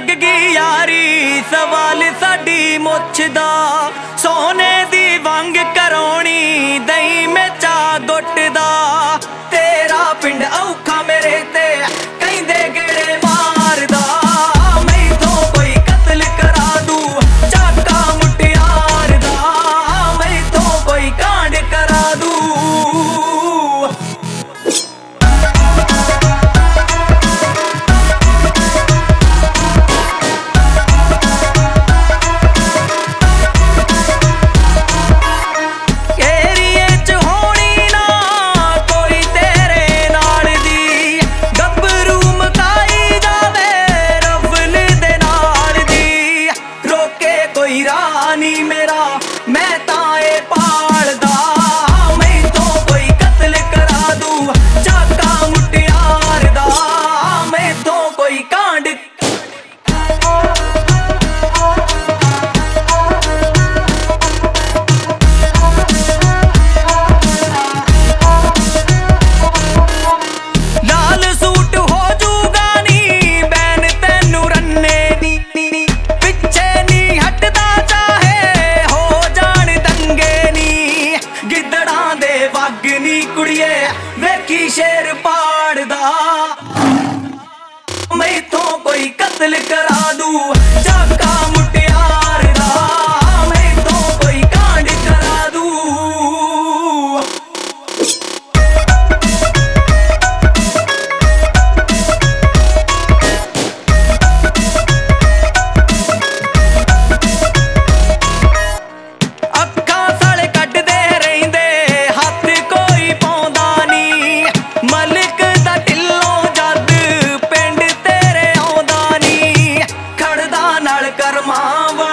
लग गई यारी सवाल साडी मुछ दा सोने दी वंग करौनी दई में चा गुट दा तेरा पिंड औखा मेरे ते कहंदे गेड़े मारदा मैथों कोई कत्ल करा दू चाका मुटियार दा मैथों कोई कांड करा दू मेरा मैं ताए पालदा मैथों कोई कत्ल करा दू चाका मुटियार दा मैथों कोई कांड लाल सूट हो जूगा नी बैन तेनू रन्ने नी पिछे नी हटदा वागनी कुड़िए वेखी शेर पाड़दा मैथों कोई कत्ल करा दू चाका मुटियार दा मैथों कोई कांड करा दू करमां